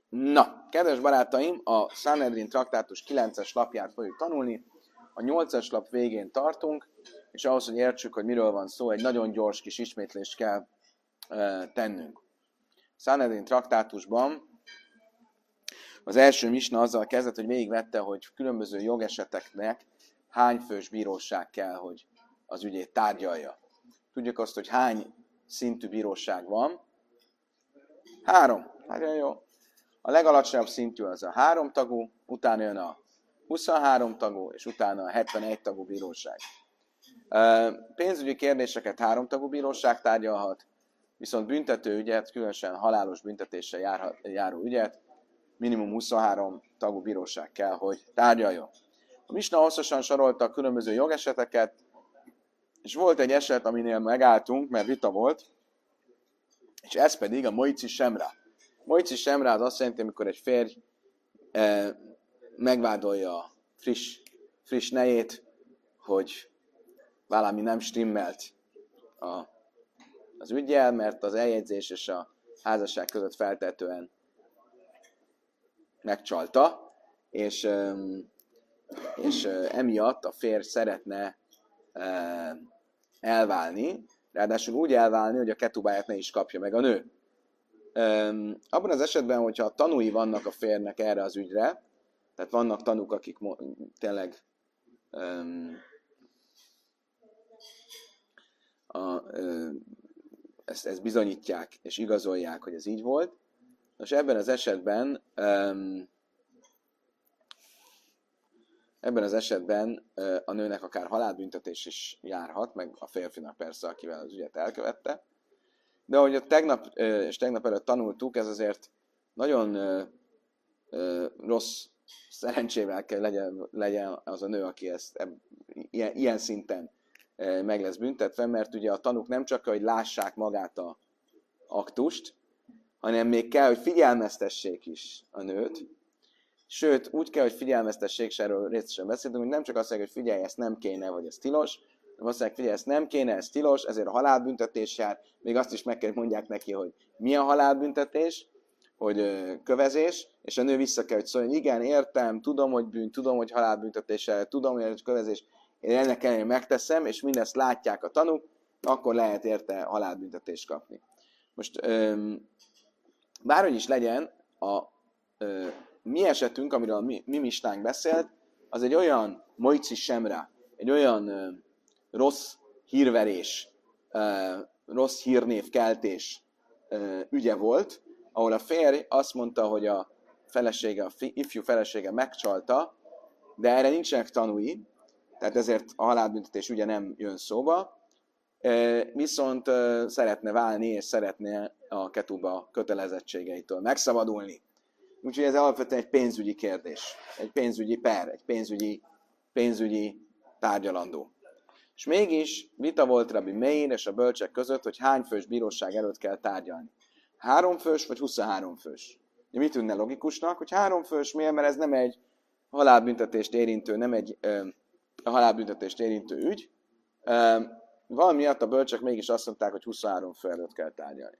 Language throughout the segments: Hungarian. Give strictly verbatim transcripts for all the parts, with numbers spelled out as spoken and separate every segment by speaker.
Speaker 1: Na, kedves barátaim, a Sanhedrin traktátus kilences lapját fogjuk tanulni. A nyolcas lap végén tartunk, és ahhoz, hogy értsük, hogy miről van szó, egy nagyon gyors kis ismétlést kell e, tennünk. Sanhedrin traktátusban az első misna azzal kezdett, hogy végigvette, hogy különböző jogeseteknek hány fős bíróság kell, hogy az ügyét tárgyalja. Tudjuk azt, hogy hány szintű bíróság van. Három. Nagyon jó. A legalacsonyabb szintű az a három tagú, utána jön a huszonhárom tagú, és utána a hetvenegy tagú bíróság. Pénzügyi kérdéseket három tagú bíróság tárgyalhat, viszont büntető ügyet, különösen halálos büntetéssel járhat, járó ügyet, minimum huszonhárom tagú bíróság kell, hogy tárgyaljon. A misna hosszasan sorolta a különböző jogeseteket, és volt egy eset, aminél megálltunk, mert vita volt, és ez pedig a Moici Semra. Moici Semra az azt jelenti, amikor egy férj eh, megvádolja a friss, friss nejét, hogy valami nem stimmelt a, az üggyel, mert az eljegyzés és a házasság között feltetően megcsalta, és, eh, és eh, emiatt a férj szeretne eh, elválni, ráadásul úgy elválni, hogy a ketubáját ne is kapja meg a nő. Um, abban az esetben, hogyha tanúi vannak a férnek erre az ügyre, tehát vannak tanúk, akik mo- tényleg um, a, um, ezt, ezt bizonyítják és igazolják, hogy ez így volt. Most ebben az esetben um, ebben az esetben uh, a nőnek akár halálbüntetés is járhat, meg a férfinak persze, akivel az ügyet elkövette. De ahogy tegnap és tegnap előtt tanultuk, ez azért nagyon ö, ö, rossz szerencsével kell legyen, legyen az a nő, aki ezt eb, ilyen, ilyen szinten ö, meg lesz büntetve, mert ugye a tanúk nem csak, hogy lássák magát a aktust, hanem még kell, hogy figyelmeztessék is a nőt. Sőt, úgy kell, hogy figyelmeztessék, és erről részesen beszéltünk, hogy nem csak azt mondják, hogy figyelj, ezt nem kéne, vagy ez tilos, azt mondják, figyelj, ezt nem kéne, ez tilos, ezért a halálbüntetés jár. Még azt is meg kell, hogy mondják neki, hogy mi a halálbüntetés, hogy ö, kövezés, és a nő vissza kell, hogy szóljon, hogy igen, értem, tudom, hogy bűn, tudom, hogy halálbüntetés, tudom, hogy kövezés, én ennek ellenére megteszem, és mindezt látják a tanúk, akkor lehet érte halálbüntetést kapni. Most ö, bárhogy is legyen, a ö, mi esetünk, amiről a mi, mi mistánk beszélt, az egy olyan Moici Semra, egy olyan ö, rossz hírverés, uh, rossz hírnévkeltés uh, ügye volt, ahol a férj azt mondta, hogy a felesége, a fi, ifjú felesége megcsalta, de erre nincsenek tanúi, tehát ezért a halálbüntetés ügye nem jön szóba, uh, viszont uh, szeretne válni, és szeretne a ketuba kötelezettségeitől megszabadulni. Úgyhogy ez alapvetően egy pénzügyi kérdés, egy pénzügyi per, egy pénzügyi, pénzügyi tárgyalandó. És mégis vita volt Rabbi Meir és a bölcsek között, hogy hány fős bíróság előtt kell tárgyalni. Három fős vagy huszonhárom fős? De mit tűnne logikusnak, hogy három fős miért, mert ez nem egy halálbüntetést érintő, nem egy ö, a halálbüntetést érintő ügy. Ö, valamiatt a bölcsek mégis azt mondták, hogy huszonhárom fő előtt kell tárgyalni.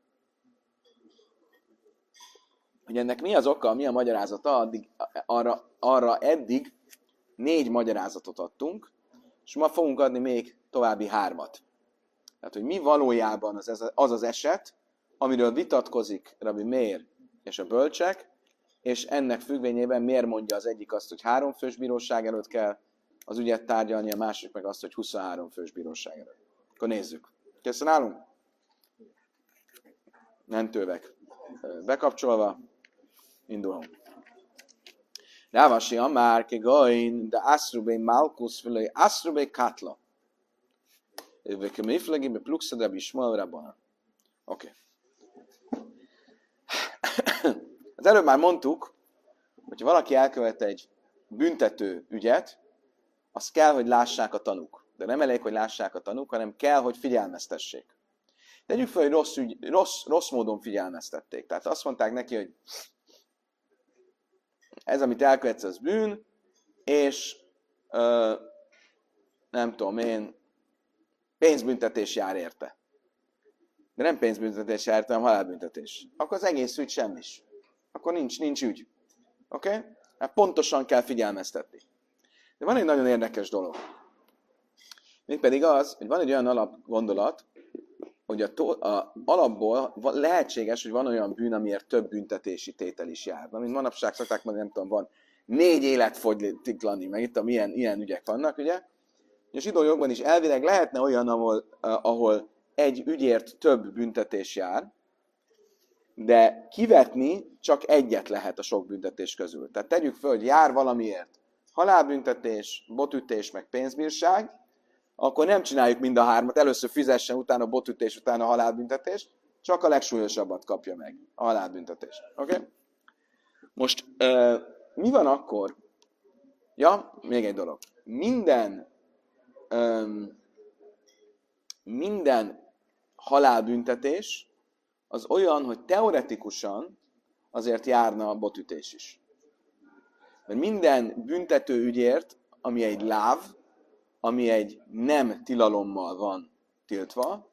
Speaker 1: Hogy ennek mi az oka, mi a magyarázata, addig, arra, arra eddig négy magyarázatot adtunk, és ma fogunk adni még további hármat. Tehát, hogy mi valójában az az, az eset, amiről vitatkozik Rabbi Meir és a bölcsek, és ennek függvényében miért mondja az egyik azt, hogy három fős bíróság előtt kell az ügyet tárgyalni, a másik meg azt, hogy huszonhárom fős bíróság előtt. Akkor nézzük. Készen állunk? Mentővek bekapcsolva. Indulunk. Rávasi Amár, Kegoin, de Aszrubé Malkusz, Fülöi Aszrubé Katla. Vekemiflegi, be Pluxadab Ismael Rabban. Oké. Az előbb már mondtuk, hogy valaki elkövet egy büntető ügyet, azt kell, hogy lássák a tanúk. De nem elég, hogy lássák a tanúk, hanem kell, hogy figyelmeztessék. Tegyük fel, hogy rossz, ügy, rossz, rossz módon figyelmeztették. Tehát azt mondták neki, hogy ez, amit elkövetsz, az bűn, és ö, nem tudom én, pénzbüntetés jár érte. De nem pénzbüntetés jár érte, hanem halálbüntetés. Akkor az egész ügy semmis. akkor nincs, nincs ügy. Oké? Okay? Hát pontosan kell figyelmeztetni. De van egy nagyon érdekes dolog. Mégpedig az, hogy van egy olyan alapgondolat, hogy a, to- a alapból lehetséges, hogy van olyan bűn, amiért több büntetési tétel is jár. Na, mint manapság szokták mondani, nem tudom, van négy életfogytiglani, meg itt a milyen, ilyen ügyek vannak, ugye? És zsidó jogban is elvileg lehetne olyan, ahol, ahol egy ügyért több büntetés jár, de kivetni csak egyet lehet a sok büntetés közül. Tehát tegyük föl, hogy jár valamiért halálbüntetés, botütés, meg pénzbírság, akkor nem csináljuk mind a hármat, először fizessen, utána botütés, utána halálbüntetés, csak a legsúlyosabbat kapja meg, a halálbüntetést. Oké? Okay? Most uh, mi van akkor? Ja, még egy dolog. Minden um, minden halálbüntetés az olyan, hogy teoretikusan azért járna a botütés is. Mert minden büntető ügyért, ami egy láv, ami egy nem tilalommal van tiltva,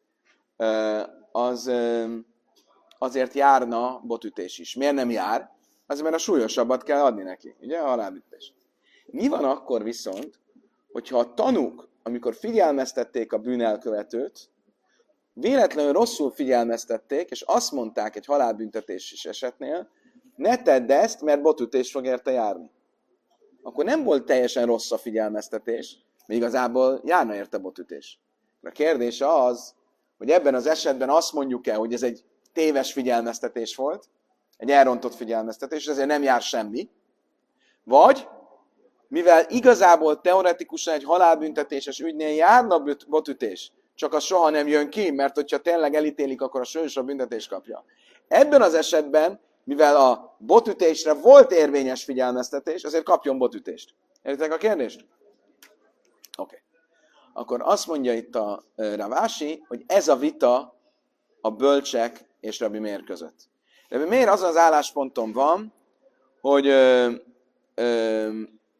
Speaker 1: az azért járna botütés is. Miért nem jár? Azért, mert a súlyosabbat kell adni neki, ugye, a halálbüntetés. Mi van akkor viszont, hogyha a tanúk, amikor figyelmeztették a bűnelkövetőt, véletlenül rosszul figyelmeztették, és azt mondták egy halálbüntetés esetnél, ne tedd ezt, mert botütés fog érte járni. Akkor nem volt teljesen rossz a figyelmeztetés, mert igazából járna érte botütés. A kérdés az, hogy ebben az esetben azt mondjuk-e, hogy ez egy téves figyelmeztetés volt, egy elrontott figyelmeztetés, és ezért nem jár semmi, vagy, mivel igazából teoretikusan egy halálbüntetéses ügynél járna botütés, csak az soha nem jön ki, mert hogyha tényleg elítélik, akkor a súlyosabb büntetést kapja. Ebben az esetben, mivel a botütésre volt érvényes figyelmeztetés, azért kapjon botütést. Értitek a kérdést? Oké. Okay. Akkor azt mondja itt a uh, Ravási, hogy ez a vita a bölcsek és Rabbi Meir között. Rabbi Meir azon az állásponton van, hogy uh, uh,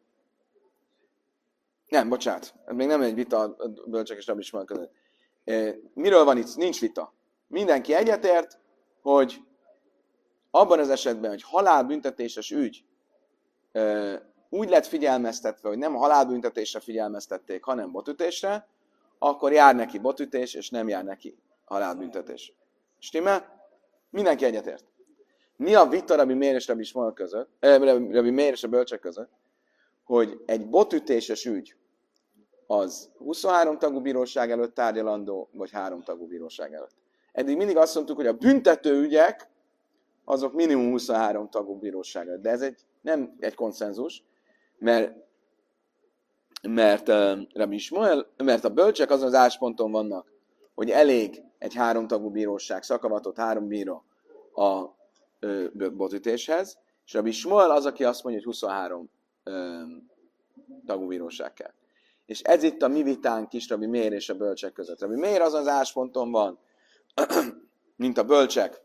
Speaker 1: nem, bocsánat, ez még nem egy vita a bölcsek és Rabbi Ismael között. Uh, miről van itt? Nincs vita. Mindenki egyetért, hogy abban az esetben, hogy halálbüntetéses ügy uh, úgy lett figyelmeztetve, hogy nem halálbüntetésre figyelmeztették, hanem botütésre, akkor jár neki botütés, és nem jár neki halálbüntetés. Stimmel? Mindenki egyetért. Mi a vita Rabbi Meir és Rabbi Ismael között, eh, Rabbi Meir és a bölcsek között, hogy egy botütéses ügy az huszonhárom tagú bíróság előtt tárgyalandó, vagy három tagú bíróság előtt. Eddig mindig azt mondtuk, hogy a büntető ügyek azok minimum huszonhárom tagú bíróság előtt. De ez egy, nem egy konszenzus, mert, mert, uh, Rabbi Ismael, mert a bölcsek azon az állásponton vannak, hogy elég egy három tagú bíróság, szakavatott három bíró a uh, botütéshez, és Rabbi Ismael az, aki azt mondja, hogy huszonhárom uh, tagú bíróság kell. És ez itt a mi vitánk is Rabbi Meir és a bölcsek között. Rabbi Meir azon az állásponton van, mint a bölcsek,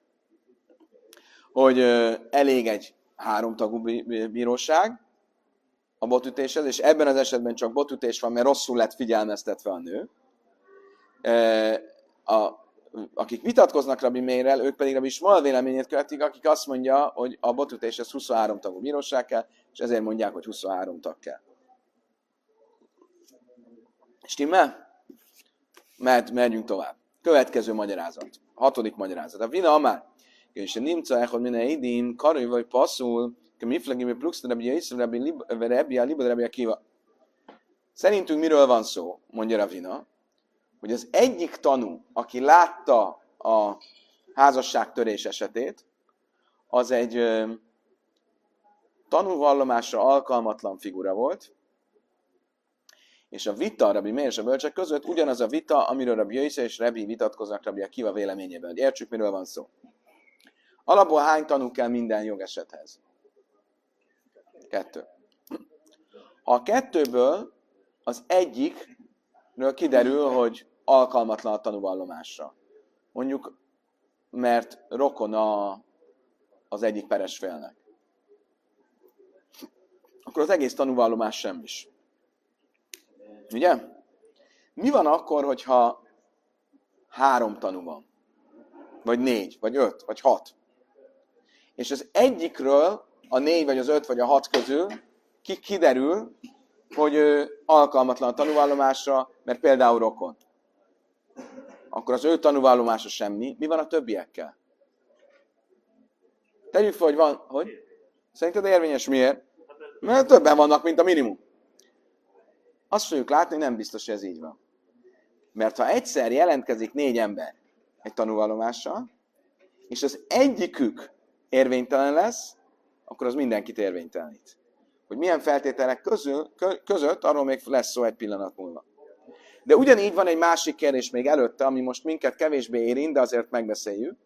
Speaker 1: hogy uh, elég egy háromtagú bíróság a botütéshez, és ebben az esetben csak botütés van, mert rosszul lett figyelmeztetve a nő. Uh, a, akik vitatkoznak Rabbi Meirrel, ők pedig Rabbi Ismael véleményét követik, akik azt mondja, hogy a botütéshez huszonhárom tagú bíróság kell, és ezért mondják, hogy huszonhárom tag kell. Stimmel? Mert megyünk tovább. Következő magyarázat. Hatodik magyarázat. A vina amár. És nimca echod mine idim, karöj vagy passzul, kemiflegi vagy pluxta, rabbi Yisrael, rabbi Alibad, rabbi Akiva. Szerintünk miről van szó, mondja Ravina, hogy az egyik tanú, aki látta a házasságtörés esetét, az egy ö, tanúvallomásra alkalmatlan figura volt, és a vita Rabbi Meir és a bölcsek között ugyanaz a vita, amiről Rabbi Yisrael és Rabbi vitatkoznak Rabbi Akiva véleményében. Hogy értsük, miről van szó. Alapból hány tanú kell minden jogesethez? Kettő. Ha a kettőből az egyikről kiderül, hogy alkalmatlan a tanúvallomásra. Mondjuk, mert rokona az egyik peres félnek. Akkor az egész tanúvallomás semmis. Ugye? Mi van akkor, hogyha három tanú van? Vagy négy, vagy öt, vagy hat? és az egyikről, a négy, vagy az öt, vagy a hat közül ki kiderül, hogy ő alkalmatlan a tanúvallomásra, mert például rokon. Akkor az ő tanúvallomása semmi. Mi van a többiekkel? Tegyük fel, hogy van, hogy? Szerinted érvényes miért? Mert többen vannak, mint a minimum. Azt fogjuk látni, hogy nem biztos, hogy ez így van. Mert ha egyszer jelentkezik négy ember egy tanúvallomással, és az egyikük érvénytelen lesz, akkor az mindenkit érvénytelenít. Hogy milyen feltételek közül, között, arról még lesz szó egy pillanat múlva. De ugyanígy van egy másik kérdés még előtte, ami most minket kevésbé érint, de azért megbeszéljük.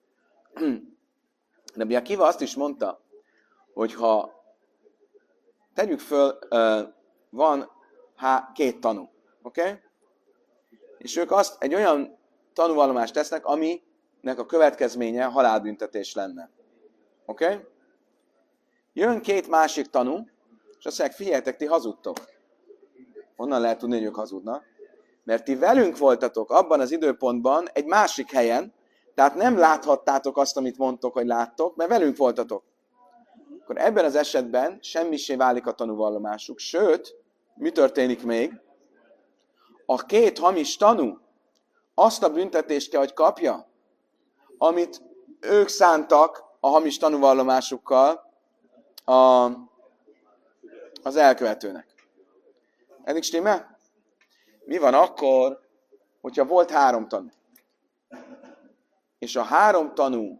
Speaker 1: Rabbi Akiva azt is mondta, hogy ha tegyük föl, van há, két tanú, oké? Okay? És ők azt egy olyan tanúvallomást tesznek, aminek a következménye halálbüntetés lenne. Oké? Okay? Jön két másik tanú, és azt mondják, figyeljetek, ti hazudtok. Honnan lehet tudni, hogy ők hazudnak? Mert ti velünk voltatok abban az időpontban egy másik helyen, tehát nem láthattátok azt, amit mondtok, hogy láttok, mert velünk voltatok. Akkor ebben az esetben semmisé válik a tanúvallomásuk. Sőt, mi történik még? A két hamis tanú azt a büntetést kell, hogy kapja, amit ők szántak a hamis tanúvallomásukkal a, az elkövetőnek. Eddig stimmel? Mi van akkor, hogyha volt három tanú? És a három tanú,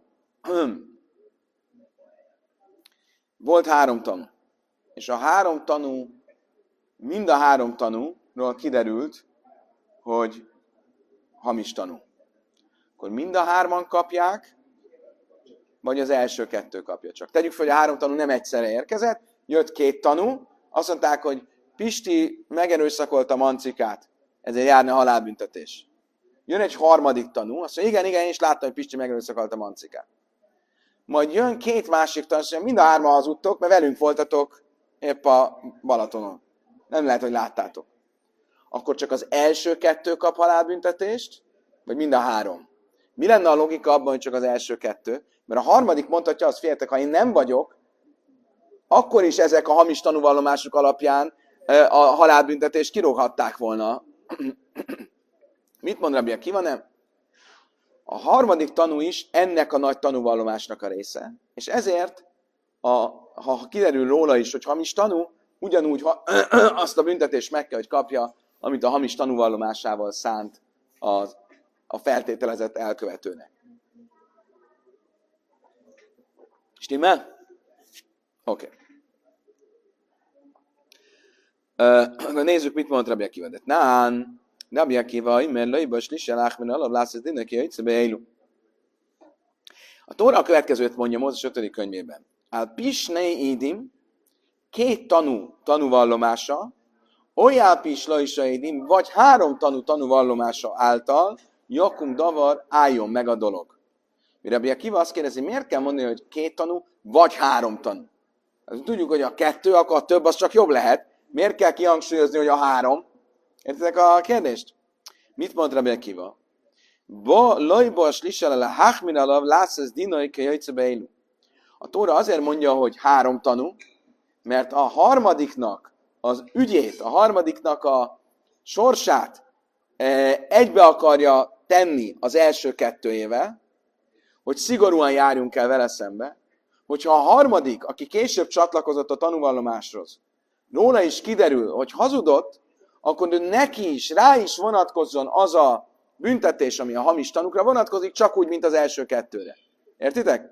Speaker 1: volt három tanú, és a három tanú, mind a három tanúról kiderült, hogy hamis tanú. Akkor mind a hárman kapják, vagy az első kettő kapja csak. Tegyük fel, hogy a három tanú nem egyszerre érkezett, jött két tanú, azt mondták, hogy Pisti megerőszakolta Mancikát, ezért járna halálbüntetés. Jön egy harmadik tanú, azt mondja, igen, igen, én is láttam, hogy Pisti megerőszakolta Mancikát. Majd jön két másik tanú, azt mondja, mind a hárman hazudtok, mert velünk voltatok épp a Balatonon. Nem lehet, hogy láttátok. Akkor csak az első kettő kap halálbüntetést, vagy mind a három? Mi lenne a logika abban, hogy csak az első kettő? Mert a harmadik mondhatja azt, figyeljetek, ha én nem vagyok, akkor is ezek a hamis tanúvallomások alapján a halálbüntetést kirúghatták volna. Mit mond Rabbi Akiva? Nem. A harmadik tanú is ennek a nagy tanúvallomásnak a része. És ezért, a, ha kiderül róla is, hogy hamis tanú, ugyanúgy ha, azt a büntetést meg kell, hogy kapja, amit a hamis tanúvallomásával szánt az, a feltételezett elkövetőnek. Stimmel? Oké. Okay. Uh, nézzük, mit mond Rabbi Akiva. Nán, Rabbi Akiva, imer lajbas liselách, men alap lász, ez neki egyszerbe élu. A Tóra a következőt mondja Mózes ötödik könyvében. Al pisnei idim, két tanú tanúvallomása, olyá pisla idim, vagy három tanú tanúvallomása által, jakum davar, álljon meg a dolog. Rabbi Akiva azt kérdezi, miért kell mondani, hogy két tanú, vagy három tanú? Hát, tudjuk, hogy a kettő, akkor a több, az csak jobb lehet. Miért kell kihangsúlyozni, hogy a három? Értitek a kérdést? Mit mond Rabbi Akiva? Bo lojbas liselele hachminalav lász dinai kejöjtszebe élu. A Tóra azért mondja, hogy három tanú, mert a harmadiknak az ügyét, a harmadiknak a sorsát egybe akarja tenni az első kettőjével, hogy szigorúan járjunk el vele szembe, hogyha a harmadik, aki később csatlakozott a tanúvallomáshoz, róla is kiderül, hogy hazudott, akkor neki is, rá is vonatkozzon az a büntetés, ami a hamis tanúkra vonatkozik, csak úgy, mint az első kettőre. Értitek?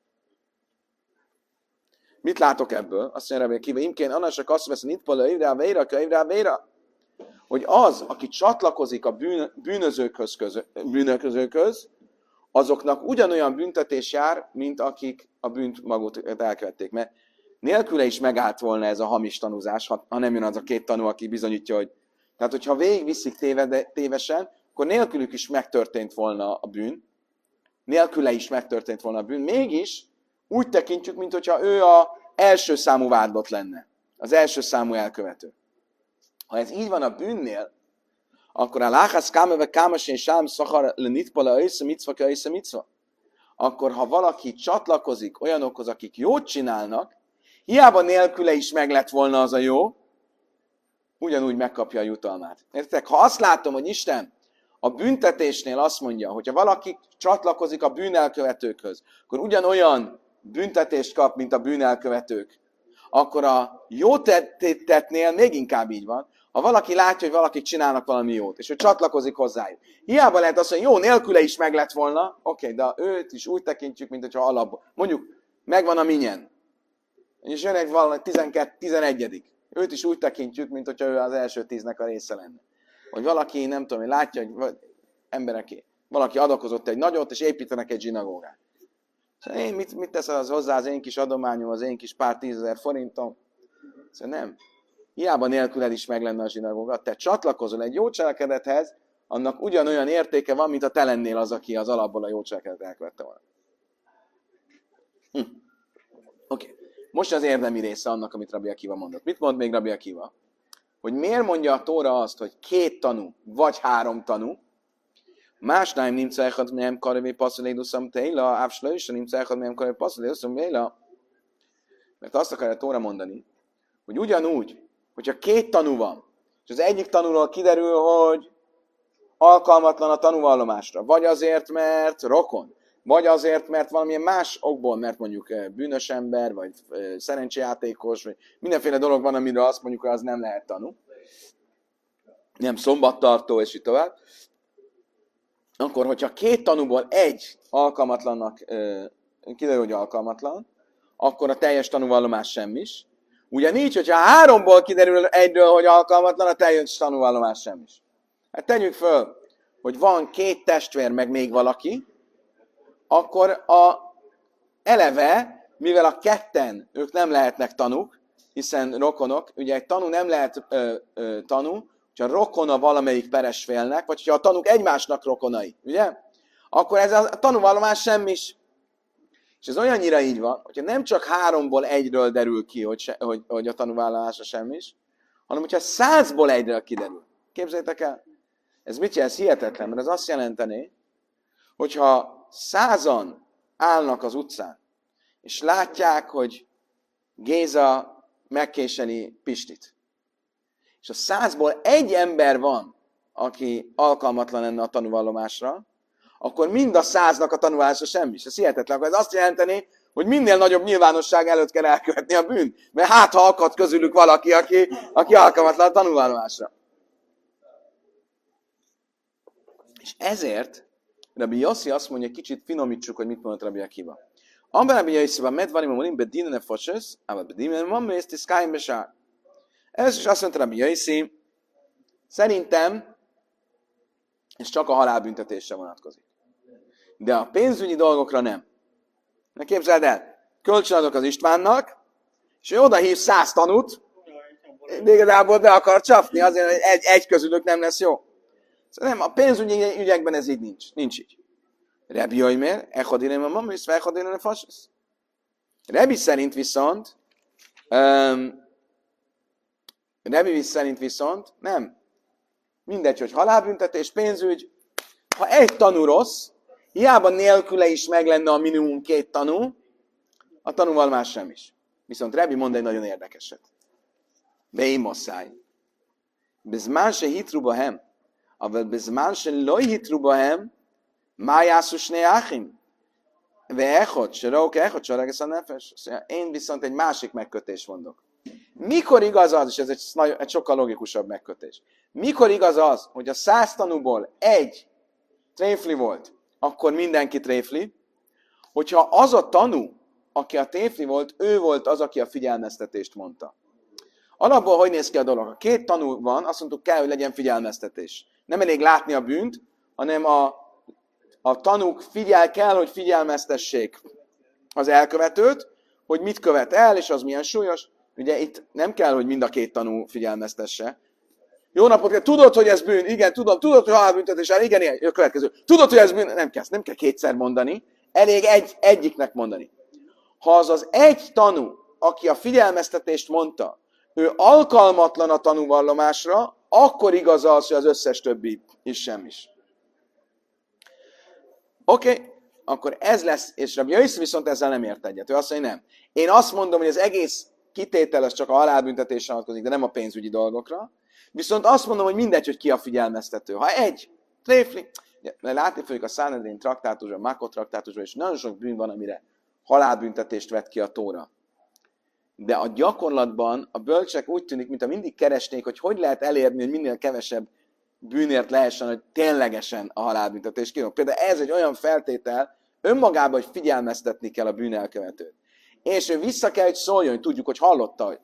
Speaker 1: Mit látok ebből? Azt mondja, hogy kive imkén, annasak azt vesz, hogy itt pala évre, véra, évre, véra, hogy az, aki csatlakozik a bűn, bűnözőkhöz, közö, bűnözőkhöz, azoknak ugyanolyan büntetés jár, mint akik a bűnt magukat elkövették. Mert nélküle is megállt volna ez a hamis tanúzás, ha, ha nem jön az a két tanú, aki bizonyítja, hogy... Tehát, hogyha végigviszik tévede, tévesen, akkor nélkülük is megtörtént volna a bűn. Nélküle is megtörtént volna a bűn. Mégis úgy tekintjük, mintha ő az első számú vádlott lenne. Az első számú elkövető. Ha ez így van a bűnnél, akkor a láhász kámeve kámasén sám szakar le nitpala össze micva ke össze micva. akkor ha valaki csatlakozik olyanokhoz, akik jót csinálnak, hiába nélküle is meg lett volna az a jó, ugyanúgy megkapja a jutalmát. Értek? Ha azt látom, hogy Isten a büntetésnél azt mondja, hogyha valaki csatlakozik a bűnelkövetőkhöz, akkor ugyanolyan büntetést kap, mint a bűnelkövetők, akkor a jó tettnél még inkább így van. Ha valaki látja, hogy valakik csinálnak valami jót, és ő csatlakozik hozzájuk. Hiába lehet azt mondani, jó, nélküle is meg lett volna, oké, de őt is úgy tekintjük, mint hogyha alapból. Mondjuk, megvan a minyen. És jön egy valami tizenkét, tizenegyedik. Őt is úgy tekintjük, mint hogyha ő az első tíznek a része lenne. Vagy valaki, nem tudom, látja, hogy embereké, valaki adakozott egy nagyot, és építenek egy zsinagógát. Szóval én mit, mit teszel az hozzá, az én kis adományom, az én kis pár tízezer forintom? Szóval nem. Hiába nélküled is meg lenne a zsinagóga. Te csatlakozol egy jó cselekedethez, annak ugyanolyan értéke van, mint ha te lennél az, aki az alapból a jó cselekedet elkövette volna. Hm. Oké. Okay. Most az érdemi része annak, amit Rabbi Akiva mondott. Mit mond még Rabbi Akiva? Hogy miért mondja a Tóra azt, hogy két tanú, vagy három tanú, másnáim nimca echad mehem karevé passzoléduszam teila, ávsla is, nimca echad mehem karevé passzoléduszam teila. Mert azt akarja a Tóra mondani, hogy ugyanúgy, hogyha két tanú van, és az egyik tanúról kiderül, hogy alkalmatlan a tanúvallomásra, vagy azért, mert rokon, vagy azért, mert valamilyen más okból, mert mondjuk bűnös ember, vagy szerencsejátékos, vagy mindenféle dolog van, amire azt mondjuk, hogy az nem lehet tanú. Nem szombattartó, és így tovább. Akkor, hogyha két tanúból egy alkalmatlannak kiderül, hogy alkalmatlan, akkor a teljes tanúvallomás semmis. Ugyanígy, hogyha háromból kiderül egyről, hogy alkalmatlan, a teljes tanúvallomás semmis. Hát tegyük föl, hogy van két testvér, meg még valaki, akkor a eleve, mivel a ketten ők nem lehetnek tanúk, hiszen rokonok, ugye egy tanú nem lehet ö, ö, tanú, hogyha rokona valamelyik peres félnek, vagy hogyha a tanúk egymásnak rokonai, ugye? Akkor ez a tanúvallomás semmis. És ez olyannyira így van, hogyha nem csak háromból egyről derül ki, hogy, se, hogy, hogy a tanúvallomása semmis, hanem hogyha százból egyről kiderül. Képzeljétek el? Ez mit jelent? Ez hihetetlen, mert ez azt jelenteni, hogyha százan állnak az utcán, és látják, hogy Géza megkéseli Pistit. És a százból egy ember van, aki alkalmatlan lenne a tanúvallomásra, akkor mind a száznak a tanúvallomása semmis. Ez hihetetlen. Akkor ez azt jelenteni, hogy minél nagyobb nyilvánosság előtt kell elkövetni a bűnt. Mert hát, ha akad közülük valaki, aki, aki alkalmatlan a tanúvallomásra. És ezért Rabbi Yossi azt mondja, kicsit finomítsuk, hogy mit mondott Rabbi Akiva. Amber Rabbi Yossi van medvarim, amorim bedinen a fosses, aber bedinen mamma ezt is káim besár. Ez is azt mondta Rabbi Yossi, szerintem ez csak a halálbüntetésre vonatkozik. De a pénzügyi dolgokra nem. Ne képzeld el, kölcsönadok az Istvánnak, és ő oda hív száz tanút, de igazából be akar csapni, azért, hogy egy, egy közülük nem lesz jó. Szóval nem, a pénzügyi ügyekben ez így nincs. Nincs így. Rebbi Jojmér, echadinem a mamis, echadinem a fasis. Rebbi szerint viszont, um, Rebbi szerint viszont, nem. Mindegy, hogy halálbüntetés, pénzügy, ha egy tanú rossz, hiába nélküle is meg lenne a minimum két tanú, a tanúvallomás sem is. Viszont Rebbi mond egy nagyon érdekeset. Beimoszáj. Bezmán se hitru bahem, אבל בזמן שלא היתרו בהם, מה יעשו שני האחים? ואחד, שראו כאחד, שהרג את הנפש. Én viszont egy másik megkötés mondok. Mikor igaz az, és ez egy, egy sokkal logikusabb megkötés. Mikor igaz az, hogy a száz tanúból egy tréfli volt, akkor mindenki tréfli, hogyha az a tanú, aki a tréfli volt, ő volt az, aki a figyelmeztetést mondta. Alapból hogy néz ki a dolog? Ha két tanú van, azt mondtuk, kell, hogy legyen figyelmeztetés. Nem elég látni a bűnt, hanem a, a tanúk figyel, kell, hogy figyelmeztessék az elkövetőt, hogy mit követ el, és az milyen súlyos. Ugye itt nem kell, hogy mind a két tanú figyelmeztesse. Jó napot kell, tudod, hogy ez bűn? Igen, tudom. Tudod, hogy halálbüntetés el? Igen, igen, a következő. Tudod, hogy ez bűn? Nem kell, nem kell kétszer mondani. Elég egy, egyiknek mondani. Ha az az egy tanú, aki a figyelmeztetést mondta, ő alkalmatlan a tanúvallomásra, akkor igaz az, hogy az összes többi is semmis. Oké, okay. akkor ez lesz, és Rabbi Yossi viszont ezzel nem ért egyet. Ő azt mondja, nem. Én azt mondom, hogy az egész kitétel az csak a halálbüntetésre vonatkozik, de nem a pénzügyi dolgokra. Viszont azt mondom, hogy mindegy, hogy ki a figyelmeztető. Ha egy, tréfli, látni fogjuk a Sanhedrin traktátusban, a Makot traktátusban, és nagyon sok bűn van, amire halálbüntetést vett ki a Tóra. De a gyakorlatban a bölcsek úgy tűnik, mintha mindig keresnék, hogy hogy lehet elérni, hogy minél kevesebb bűnért lehessen, hogy ténylegesen a halálbüntetés kijön. Például ez egy olyan feltétel önmagában, hogy figyelmeztetni kell a bűnelkövetőt. És ő vissza kell, hogy szóljon, hogy tudjuk, hogy hallotta, hogy,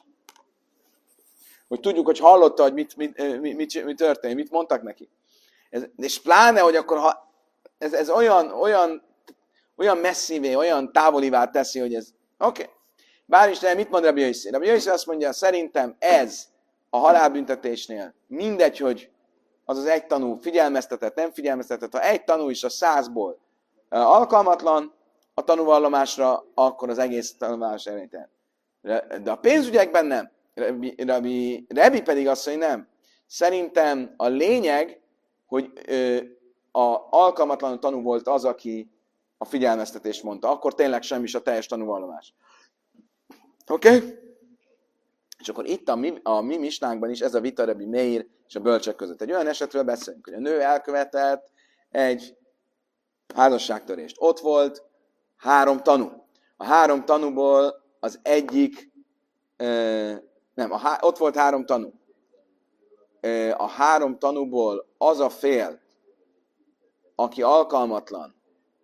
Speaker 1: hogy tudjuk, hogy hallotta, hogy mit, mit, mit, mit, mit történt, mit mondtak neki. Ez, és pláne, hogy akkor ha ez, ez olyan, olyan, olyan messzivé, olyan távolivá teszi, hogy ez oké. Okay. Bár is, de mit mond Rabbi Yossi? Rabbi Yossi azt mondja, szerintem ez a halálbüntetésnél mindegy, hogy az az egy tanú figyelmeztetett, nem figyelmeztetett. Ha egy tanú is a százból alkalmatlan a tanúvallomásra, akkor az egész tanúvallomás érvénytelen. De a pénzügyekben nem. Rabbi, Rabbi, Rabbi pedig azt mondja, nem. Szerintem a lényeg, hogy ö, a alkalmatlan tanú volt az, aki a figyelmeztetést mondta. Akkor tényleg semmi is a teljes tanúvallomás. Oké? Okay? És akkor itt a mi, a mi misnánkban is ez a vita Rabbi Meir és a bölcsek között. Egy olyan esetről beszélünk, hogy a nő elkövetett egy házasságtörést. Ott volt három tanú. A három tanúból az egyik, euh, nem, a há, ott volt három tanú. Euh, a három tanúból az a fél, aki alkalmatlan,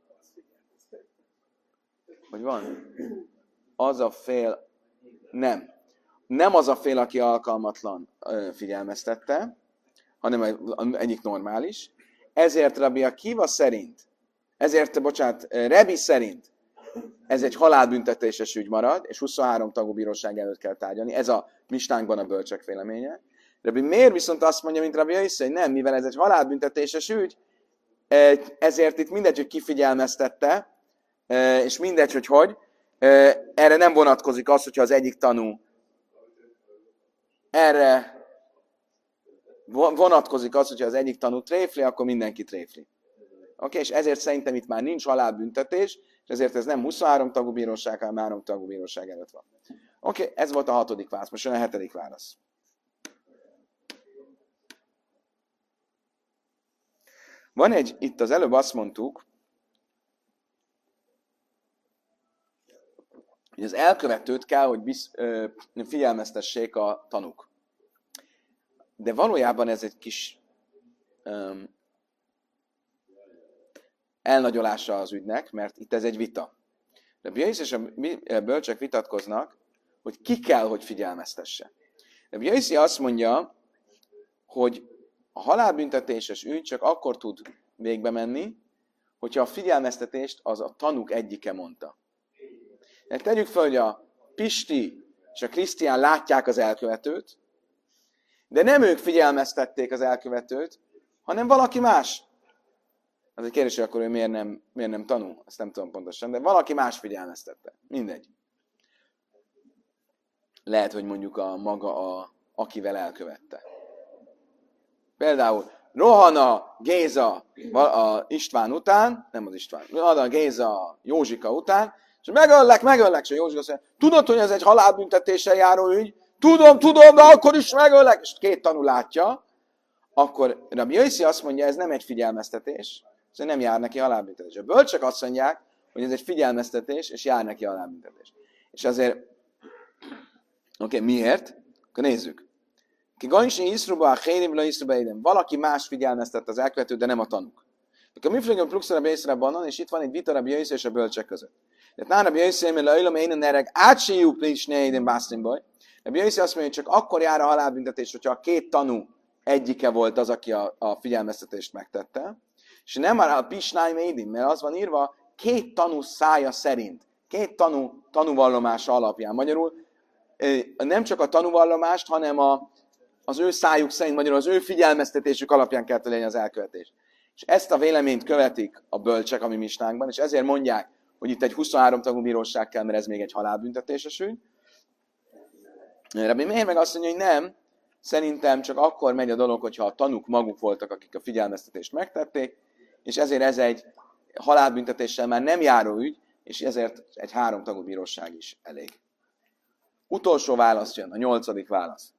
Speaker 1: hogy van? Az a fél, nem. Nem az a fél, aki alkalmatlan figyelmeztette, hanem egyik normális. Ezért Rabbi Akiva szerint, ezért, bocsánat, Rebi szerint ez egy halálbüntetéses ügy marad, és huszonhárom tagú bíróság előtt kell tárgyalni. Ez a mistánkban a bölcsek véleménye. Rabbi Meir viszont azt mondja, mint Rabbi Yossi, hogy nem, mivel ez egy halálbüntetéses ügy, ezért itt mindegy, hogy kifigyelmeztette, és mindegy, hogy hogy. Erre nem vonatkozik az, hogyha az egyik tanú erre vonatkozik az, hogyha az egyik tanú tréfli, akkor mindenki tréfli. Oké, okay? És ezért szerintem itt már nincs halálbüntetés, és ezért ez nem huszonhárom tagú bíróság, hanem három tagú bíróság előtt van. Oké, okay, ez volt a hatodik válasz, most jön a hetedik válasz. Van egy, itt az előbb azt mondtuk, hogy az elkövetőt kell, hogy bizt, ö, figyelmeztessék a tanúk. De valójában ez egy kis ö, elnagyolása az ügynek, mert itt ez egy vita. De Rabbi Yossi és a bölcsek vitatkoznak, hogy ki kell, hogy figyelmeztesse. Rabbi Yossi azt mondja, hogy a halálbüntetéses ügy csak akkor tud végbe menni, hogyha a figyelmeztetést az a tanúk egyike mondta. De tegyük fel, hogy a Pisti és a Krisztián látják az elkövetőt, de nem ők figyelmeztették az elkövetőt, hanem valaki más. Az egy kérdés, hogy akkor ő miért nem, miért nem tanul, ezt nem tudom pontosan, de valaki más figyelmeztette. Mindegy. Lehet, hogy mondjuk a maga, a, akivel elkövette. Például rohan Géza a István után, nem az István, rohan a Géza Józsika után, és megöllek, megöllek, és a Józsika azt mondja, tudod, hogy ez egy halálbüntetéssel járó ügy? Tudom, tudom, de akkor is megöllek, és két tanú látja, akkor Rabbi Yossi azt mondja, ez nem egy figyelmeztetés, ez nem jár neki halálbüntetés. A bölcsek azt mondják, hogy ez egy figyelmeztetés, és jár neki halálbüntetés. És azért, oké, okay, miért? Akkor nézzük. Valaki más figyelmeztette az elkövetőt, de nem a tanúk. Akkor mi fogjuk pluxra Bészrebanon, és itt van egy vita Rabbi Yossi és a bölcsek között. Tehát nála Rabbi Yossi, mert leülöm én a nereg, átsíjuk plisnéiden básztinbaj. Rabbi Yossi azt mondja, hogy csak akkor jár a halálbüntetés, hogyha a két tanú egyike volt az, aki a, a figyelmeztetést megtette. És nem már a pisnáj médin, mert az van írva, két tanú szája szerint, két tanú tanúvallomása alapján. Magyarul nem csak a tanúvallomást, hanem a, az ő szájuk szerint, magyarul az ő figyelmeztetésük alapján kell legyen az elkövetés. És ezt a véleményt követik a bölcsek a mi misnánkban, és ezért mondják, hogy itt egy huszonhárom tagú bíróság kell, mert ez még egy halálbüntetéses ügy. Rabbi Meir meg azt mondja, hogy nem, szerintem csak akkor megy a dolog, hogyha a tanúk maguk voltak, akik a figyelmeztetést megtették, és ezért ez egy halálbüntetéssel már nem járó ügy, és ezért egy háromtagú bíróság is elég. Utolsó válasz jön, a nyolcadik válasz.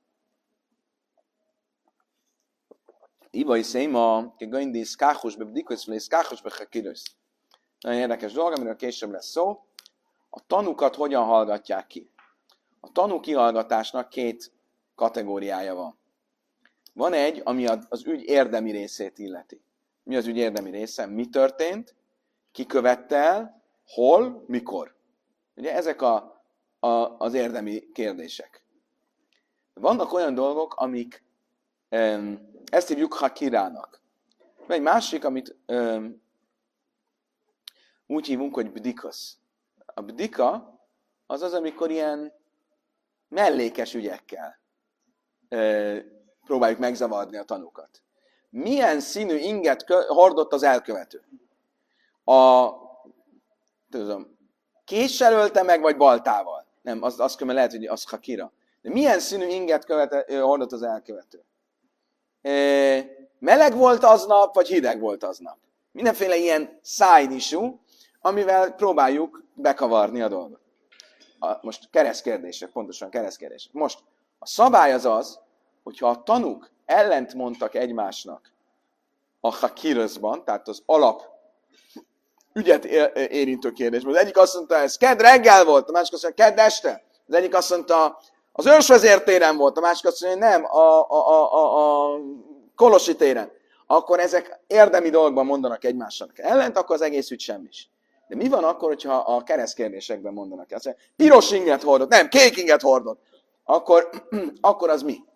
Speaker 1: Ibai széma, ke goindi szkáhus be bdikusz, vagy szkáhus be hakirusz. Nagyon érdekes dolog, amiről később lesz szó. A tanúkat hogyan hallgatják ki? A tanú kihallgatásnak két kategóriája van. Van egy, ami az ügy érdemi részét illeti. Mi az ügy érdemi része? Mi történt? Ki követte el? Hol? Mikor? Ugye ezek a, a, az érdemi kérdések. Vannak olyan dolgok, amik um, ezt hívjuk hakirának. Van egy másik, amit um, úgy hívunk, hogy bdikasz. A bdika az az, amikor ilyen mellékes ügyekkel uh, próbáljuk megzavarni a tanúkat. Milyen színű inget hordott az elkövető? A, tudom, késsel ölte meg, vagy baltával? Nem, az, az kömmel lehet, hogy az hakira. De milyen színű inget követe, hordott az elkövető? E, meleg volt aznap, vagy hideg volt aznap? Mindenféle ilyen side issue, amivel próbáljuk bekavarni a dolgot. A, most keresztkérdések, pontosan keresztkérdések. Most a szabály az az, hogyha a tanúk ellent mondtak egymásnak a hakirözban, tehát az alap ügyet érintő kérdésben. Az egyik azt mondta, ez kedd reggel volt, a másik azt mondta, kedd este. Az egyik azt mondta, az őrsvezér téren volt, a másik azt mondja, nem, a, a, a, a, a Kolosi téren. Akkor ezek érdemi dolgokban mondanak egymásnak ellent, akkor az egész ügy semmis. De mi van akkor, hogyha a keresztkérdésekben mondanak? Azt mondja, piros inget hordott, nem, kék inget hordott. Akkor, akkor az mi?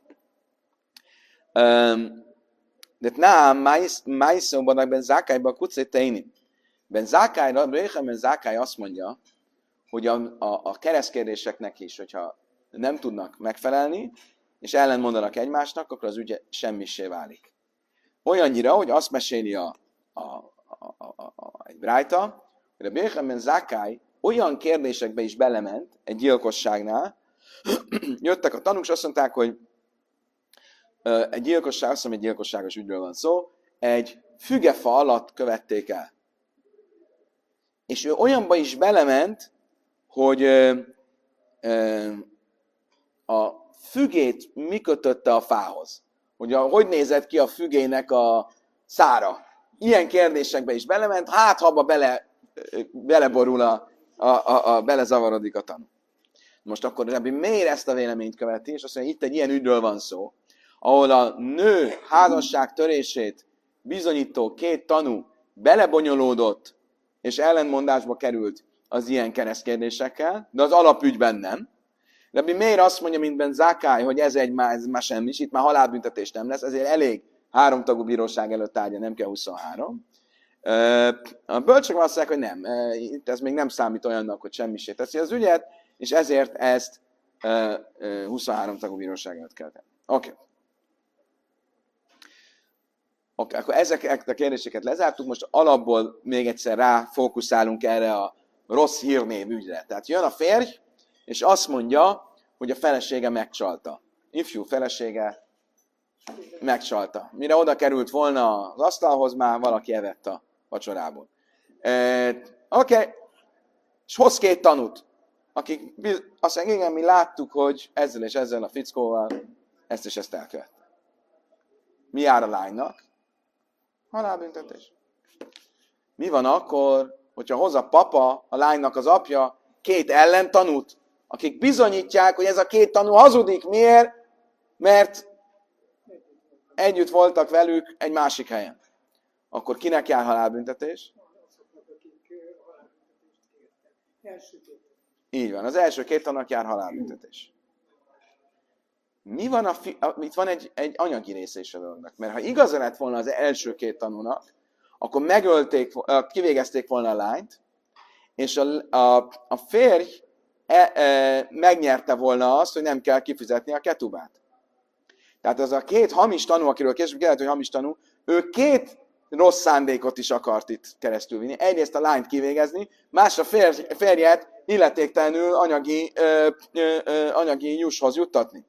Speaker 1: De nem, májszóban ben zákályban kucé teini. Ben zákályra, Ben zákály azt mondja, hogy a, a, a keresztkérdéseknek is, hogyha nem tudnak megfelelni, és ellenmondanak egymásnak, akkor az ügy semmissé válik. Olyannyira, hogy azt meséli a, a, a, a, a, a, egy brájta, hogy a Ben zákály olyan kérdésekbe is belement egy gyilkosságnál, jöttek a tanúk, és azt mondták, hogy egy gyilkosság, azt mondom, egy gyilkosságos ügyről van szó, egy fügefa alatt követték el. És ő olyanba is belement, hogy ö, ö, a fügét mi kötötte a fához. Hogy a, hogy nézett ki a fügének a szára. Ilyen kérdésekbe is belement, hát ha abba bele, beleborul, a, a, a, a, belezavarodik a tanú. Most akkor Rabbi Meir ezt a véleményt követi, és azt mondja, itt egy ilyen ügyről van szó, ahol a nő házasság törését bizonyító két tanú belebonyolódott, és ellenmondásba került az ilyen keresztkérdésekkel, de az alapügyben nem. Rabbi Meir azt mondja, mint Ben zákály, hogy ez egy már, ez már semmi, itt már halálbüntetés nem lesz, ezért elég háromtagú bíróság előtt állja, nem kell huszonhárom. A bölcsök azt mondják, hogy nem, itt ez még nem számít olyannak, hogy semmisé teszi az ügyet, és ezért ezt huszonhárom tagú bíróság előtt kell tenni. Oké. Okay. Oké, okay, akkor ezeket a kérdéseket lezártuk, most alapból még egyszer rá fókuszálunk erre a rossz hírnév ügyre. Tehát jön a férj, és azt mondja, hogy a felesége megcsalta. Ifjú felesége megcsalta. Mire oda került volna az asztalhoz, már valaki evett a vacsorából. E, Oké, okay. És hoz két tanút, akik azt mondják, igen, mi láttuk, hogy ezzel és ezzel a fickóval ezt és ezt elkövette. Mi jár a lánynak? Halálbüntetés. Mi van akkor, hogyha hoz a papa, a lánynak az apja két ellentanút, akik bizonyítják, hogy ez a két tanú hazudik. Miért? Mert együtt voltak velük egy másik helyen. Akkor kinek jár halálbüntetés? Így van, az első két tanúnak jár halálbüntetés. Mi van a fi- itt van egy, egy anyagi része is a dolognak. Mert ha igaza lett volna az első két tanúnak, akkor megölték, kivégezték volna a lányt, és a, a, a férj e, e, megnyerte volna azt, hogy nem kell kifizetni a ketubát. Tehát az a két hamis tanú, akiről később kellett, hogy hamis tanú, ő két rossz szándékot is akart itt keresztül vinni. Egyrészt a lányt kivégezni, más a férj, férjet illetéktelenül anyagi, ö, ö, ö, anyagi nyushoz juttatni.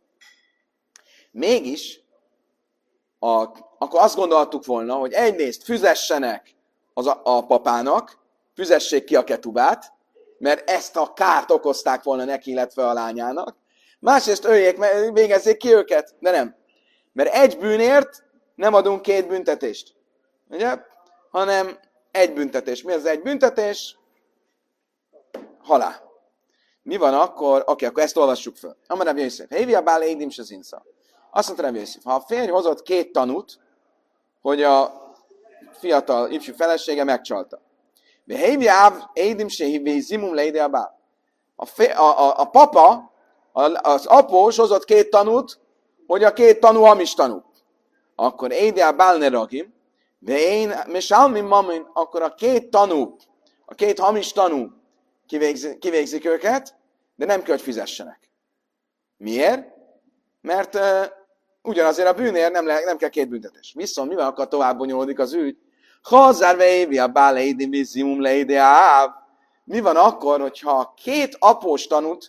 Speaker 1: Mégis, a, akkor azt gondoltuk volna, hogy egyrészt füzessenek az a, a papának, fizessék ki a ketubát, mert ezt a kárt okozták volna neki, illetve a lányának. Másrészt öljék, végezzék ki őket, de nem. Mert egy bűnért nem adunk két büntetést. Ugye? Hanem egy büntetés. Mi az egy büntetés? Halál. Mi van akkor? Oké, okay, akkor ezt olvassuk föl. Amar Rabbi Yosef. Hévi a bál édim se zinsza. Azt mondta Rabbi Yosef, ha a férj hozott két tanút, hogy a fiatal, ifjú felesége megcsalta. De hévi áv édim se hívi zimum leide a bál. A, a, a papa, az após hozott két tanút, hogy a két tanú hamis tanú. Akkor éde a bál ne ragim, de én, mesalmi mamin, akkor a két tanú, a két hamis tanú kivégzik, kivégzik őket, de nem kell, hogy fizessenek. Miért? Mert uh, ugyanazért a bűnért nem, le, nem kell két büntetés. Viszont mivel akkor tovább bonyolódik az ügy? Hazárve évi a bál édi vizimum leide áv. Mi van akkor, hogyha két após tanút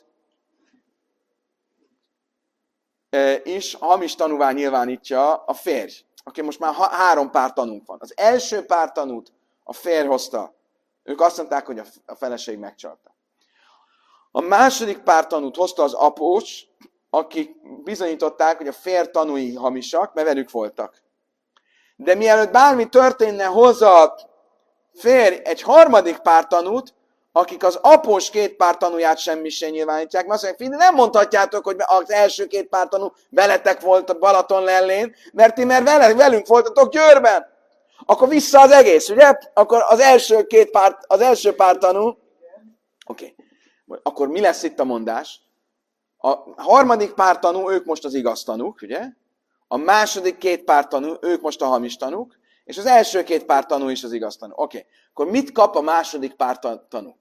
Speaker 1: uh, is hamis tanúvá nyilvánítja a férj? Oké, okay, most már ha, három pár tanunk van. Az első pár tanút a férj hozta. Ők azt mondták, hogy a feleség megcsalta. A második pár tanút hozta az após, akik bizonyították, hogy a férj tanúi hamisak, mert velük voltak. De mielőtt bármi történne, hozza a férj egy harmadik pár tanút, akik az após két pár tanúját semmisé nyilvánítják. Mert azt mondják, nem mondhatjátok, hogy az első két pár tanú veletek volt a Balaton lellén, mert ti mert velünk voltatok Győrben. Akkor vissza az egész, ugye? Akkor az első két pár, az első pár tanú, oké. Okay. Akkor mi lesz itt a mondás? A harmadik pár tanú, ők most az igaz tanúk, ugye? A második két pár tanú, ők most a hamis tanúk, és az első két pár tanú is az igaz tanú. Oké. Okay. Akkor mit kap a második pár tanú?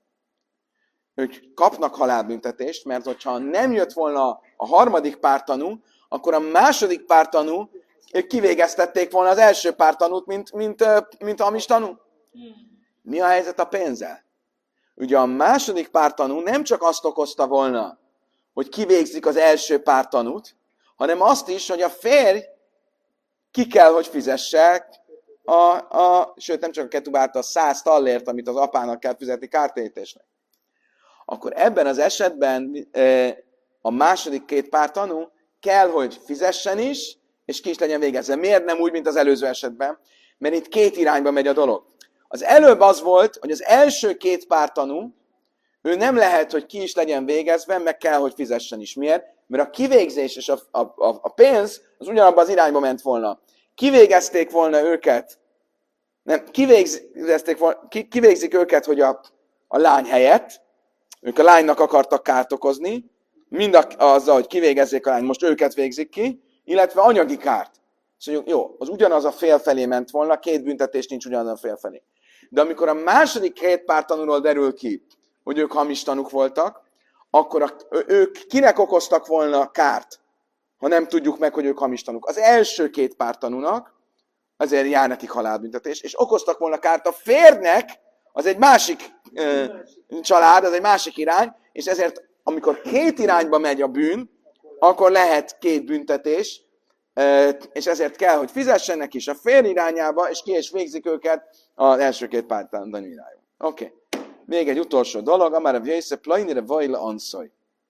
Speaker 1: Ők kapnak halálbüntetést, mert hogyha nem jött volna a harmadik pár tanú, akkor a második pár tanú, ők kivégeztették volna az első pár tanút, mint, mint, mint hamis tanú. Mi a helyzet a pénzzel? Ugye a második pár tanú nem csak azt okozta volna, hogy kivégzik az első pár tanút, hanem azt is, hogy a férj ki kell, hogy fizesse a, a sőt nem csak a ketubát, a száz tallért, amit az apának kell fizetni kártérítésnek. Akkor ebben az esetben a második két pár tanú kell, hogy fizessen is, és ki is legyen végezve. Miért nem úgy, mint az előző esetben? Mert itt két irányba megy a dolog. Az előbb az volt, hogy az első két pár tanú, ő nem lehet, hogy ki is legyen végezve, meg kell, hogy fizessen is. Miért? Mert a kivégzés és a, a, a, a pénz az ugyanabban az irányba ment volna. Kivégezték volna őket, nem, kivégezték volna, ki, kivégzik őket, hogy a, a lány helyett, ők a lánynak akartak kárt okozni, mind a, azzal, hogy kivégezzék a lány, most őket végzik ki, illetve anyagi kárt. Szóval jó, az ugyanaz a fél felé ment volna, két büntetés nincs ugyanaz a fél felé. De amikor a második két pár tanúról derül ki, hogy ők hamis tanúk voltak, akkor a, ők kinek okoztak volna kárt, ha nem tudjuk meg, hogy ők hamis tanúk. Az első két pár tanúnak, azért jár nekik halálbüntetés, és okoztak volna kárt a férjnek, az egy másik ö, család, az egy másik irány, és ezért amikor két irányba megy a bűn, akkor lehet két büntetés, és ezért kell, hogy fizessenek is a férj irányába, és ki is végzik őket az első két pár tanú irányba. Oké. Okay. Még egy utolsó dolog, amár a vjöjsze plainire vajla anszoj.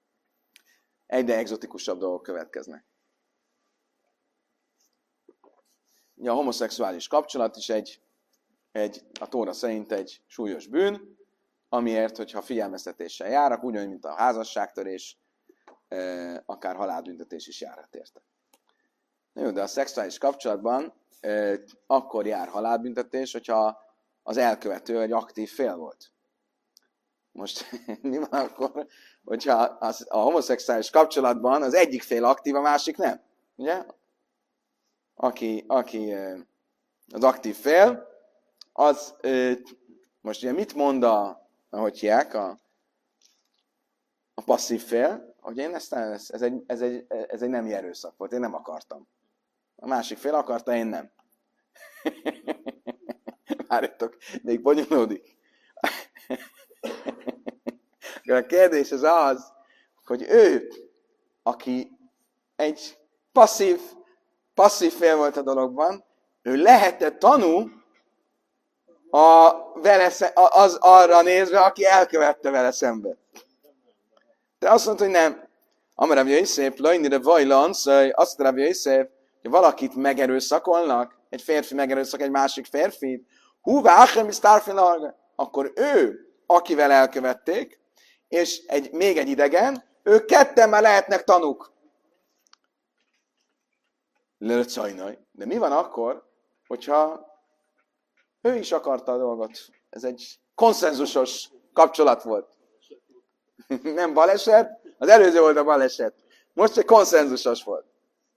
Speaker 1: Egyre egzotikusabb dolgok következnek. A homoszexuális kapcsolat is egy, egy, a Tóra szerint egy súlyos bűn, amiért, hogyha figyelmeztetéssel jár, ugyanúgy, mint a házasságtörés, akár halálbüntetés is járhat érte. Jó, de a szexuális kapcsolatban e, akkor jár halálbüntetés, hogyha az elkövető egy aktív fél volt. Most mi van akkor, hogyha az, a homoszexuális kapcsolatban az egyik fél aktív, a másik nem? Ugye? Aki, aki e, az aktív fél, az e, most ugye mit mond a, ahogy hívják, a, a passzív fél, hogy én ezt, ez, ez, egy, ez, egy, ez egy nemi erőszak volt, én nem akartam. A másik fél akarta, én nem. Várjatok, még bonyolódik. A kérdés az az, hogy ő, aki egy passzív, passzív fél volt a dologban, ő lehet-e tanú a vele, az arra nézve, aki elkövette vele szembe. De azt mondta, hogy nem. Amarav Jöjszép, lajnire vajlansz, azt mondja Jöjszép, hogy valakit megerőszakolnak, egy férfi megerőszak egy másik férfit, húvá, achem is akkor ő, akivel elkövették, és egy, még egy idegen, ők ketten már lehetnek tanúk. Lőcajnaj. De mi van akkor, hogyha ő is akarta a dolgot? Ez egy konszenzusos kapcsolat volt. Nem baleset, az előző volt a baleset. Most egy konszenzusos volt.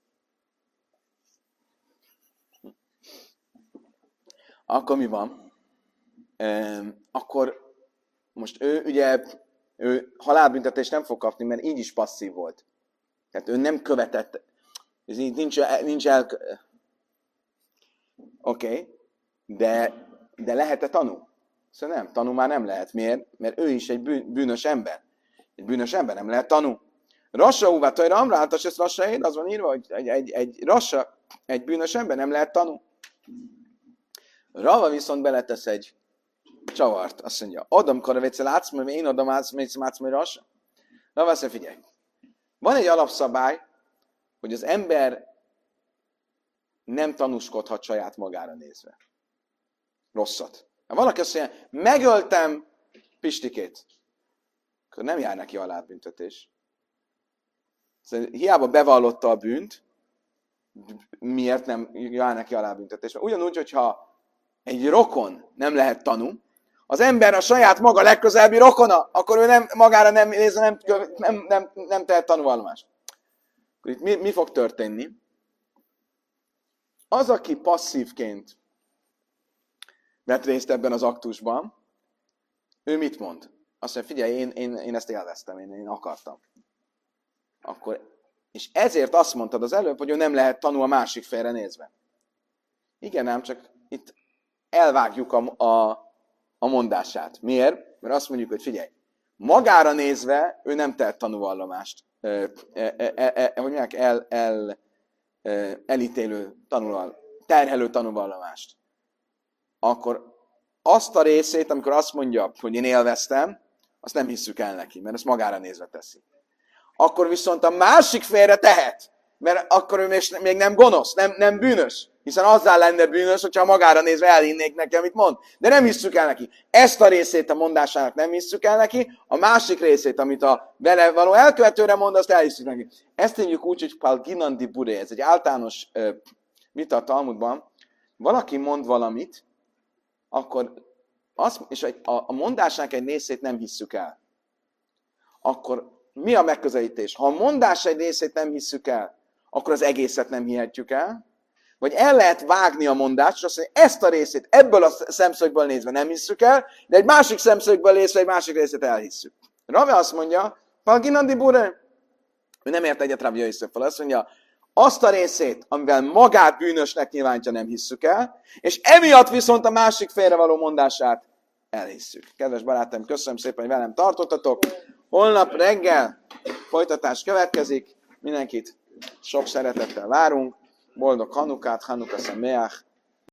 Speaker 1: Akkor mi van? Ehm, akkor most ő ugye ő halálbüntetést nem fog kapni, mert így is passzív volt. Tehát ő nem követett. Ez így nincs, nincs el... Oké, okay. de, de lehet-e tanú? Szóval nem, tanú már nem lehet. Miért? Mert ő is egy bűnös ember. Egy bűnös ember nem lehet tanú. Rassa úvá tajra amráltas, ez rassa éd, az van írva, hogy egy, egy, egy rassa, egy bűnös ember nem lehet tanú. Rava viszont beletesz egy csavart. Azt mondja, adom karavéce látsz, mert én adom átsz, mert rassa. Rava azt mondja, figyelj. Van egy alapszabály, hogy az ember nem tanúskodhat saját magára nézve. Rosszat. Ha valaki azt mondja, megöltem Pistikét, akkor nem jár neki halálbüntetés. Szóval hiába bevallotta a bűnt, miért nem jár neki halálbüntetés? Ugyanúgy, hogyha egy rokon nem lehet tanú, az ember a saját maga legközelebbi rokona, akkor ő nem, magára nem nézve, nem, nem, nem, nem tehet tanúvallomást. Akkor itt mi, mi fog történni? Az, aki passzívként vett részt ebben az aktusban, ő mit mond? Azt mondja, figyelj, én, én, én ezt élveztem, én, én akartam. Akkor, és ezért azt mondtad az előbb, hogy ő nem lehet tanul a másik félre nézve. Igen, nem, csak itt elvágjuk a, a, a mondását. Miért? Mert azt mondjuk, hogy figyelj, magára nézve ő nem tehet tanúvallomást. E, e, e, e, hogy mondják, el, el, e, elítélő tanúval, terhelő tanúvallomást. Akkor azt a részét, amikor azt mondja, hogy én élveztem, azt nem hisszük el neki, mert ezt magára nézve teszi. Akkor viszont a másik félre tehet, mert akkor ő még nem gonosz, nem, nem bűnös. Hiszen azzal lenne bűnös, hogyha magára nézve elhinnék neki, amit mond. De nem hisszük el neki. Ezt a részét a mondásának nem hisszük el neki, a másik részét, amit a vele való elkövetőre mond, azt elhisszük neki. Ezt hívjuk úgy, hogy palginandi buré. Ez egy általános uh, vita a Talmudban. Valaki mond valamit, akkor az, és a, a mondásnak egy részét nem hisszük el. Akkor mi a megközelítés? Ha a mondás egy részét nem hisszük el, akkor az egészet nem hihetjük el, vagy el lehet vágni a mondást, és azt mondja, ezt a részét ebből a szemszögből nézve nem hisszük el, de egy másik szemszögből nézve egy másik részét elhisszük. Rave azt mondja, Palginandi Bure, ő nem ért egyet Rav Jöjszöffel, azt mondja, azt a részét, amivel magát bűnösnek nyilvánítja, nem hisszük el, és emiatt viszont a másik félre való mondását elhisszük. Kedves barátaim, köszönöm szépen, hogy velem tartottatok. Holnap reggel folytatás következik. Mindenkit sok szeretettel várunk. Boldog Hanukát, Hanuka Sameach.